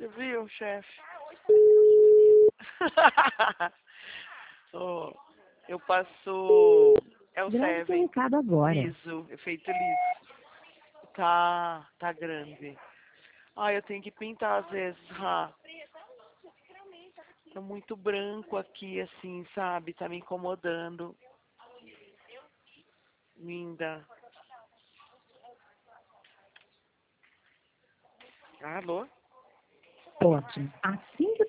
viu, chefe? Oh, eu passo... É o Grave seu Seven. recado agora. Liso, efeito liso. Tá grande. Ai, eu tenho que pintar às vezes, Tá muito branco aqui, assim, sabe? Tá me incomodando. Linda. Alô? Ótimo. Assim que